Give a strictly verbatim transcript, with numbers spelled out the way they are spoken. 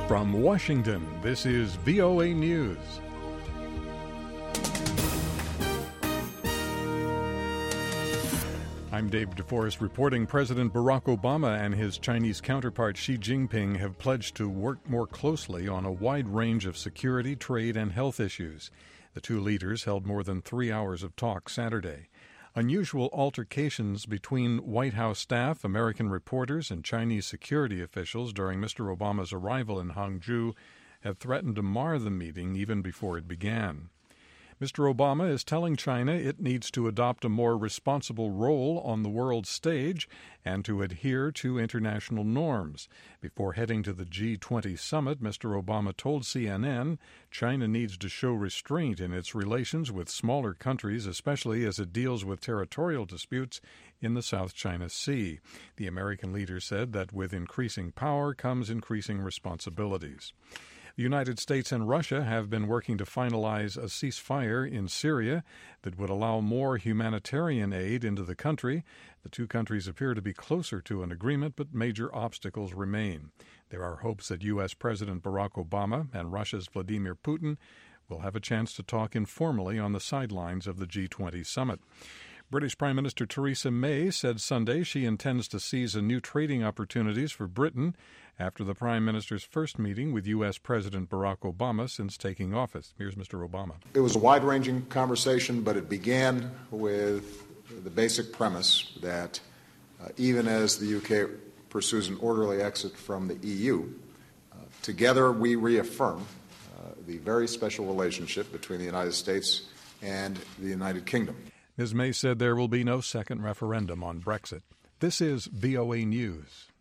From Washington, this is V O A News. I'm Dave DeForest reporting President Barack Obama and his Chinese counterpart Xi Jinping have pledged to work more closely on a wide range of security, trade, and health issues. The two leaders held more than three hours of talk Saturday. Unusual altercations between White House staff, American reporters, and Chinese security officials during Mister Obama's arrival in Hangzhou have threatened to mar the meeting even before it began. Mister Obama is telling China it needs to adopt a more responsible role on the world stage and to adhere to international norms. Before heading to the G twenty summit, Mister Obama told C N N China needs to show restraint in its relations with smaller countries, especially as it deals with territorial disputes in the South China Sea. The American leader said that with increasing power comes increasing responsibilities. The United States and Russia have been working to finalize a ceasefire in Syria that would allow more humanitarian aid into the country. The two countries appear to be closer to an agreement, but major obstacles remain. There are hopes that U S. President Barack Obama and Russia's Vladimir Putin will have a chance to talk informally on the sidelines of the G twenty summit. British Prime Minister Theresa May said Sunday she intends to seize a new trading opportunities for Britain after the Prime Minister's first meeting with U S. President Barack Obama since taking office. Here's Mister Obama. It was a wide-ranging conversation, but it began with the basic premise that uh, even as the U K pursues an orderly exit from the E U, uh, together we reaffirm uh, the very special relationship between the United States and the United Kingdom. Miz May said there will be no second referendum on Brexit. This is V O A News.